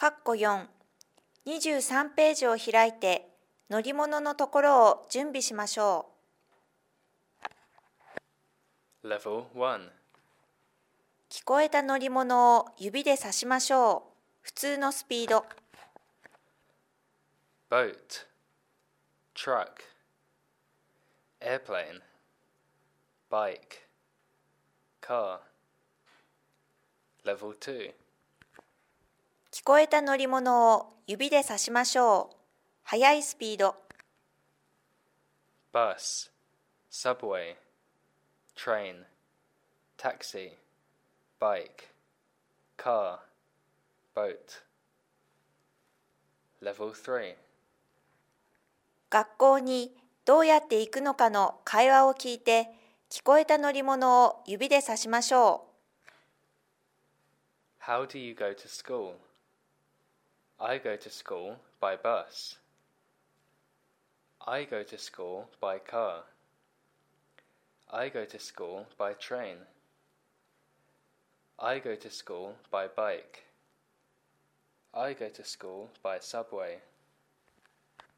4、23ページを開いて乗り物のところを準備しましょう。Level 1。 聞こえた乗り物を指で指しましょう。普通のスピード。 Boat, truck, airplane, bike, car. Level 2。 聞こえた乗り物を指で指しましょう。速いスピード。 Bus, subway, train, taxi, bike, car, boat. Level 3。 学校にどうやって行くのかの会話を聞いて、聞こえた乗り物を指で指しましょう。How do you go to school? I go to school by bus. I go to school by car. I go to school by train. I go to school by bike. I go to school by subway.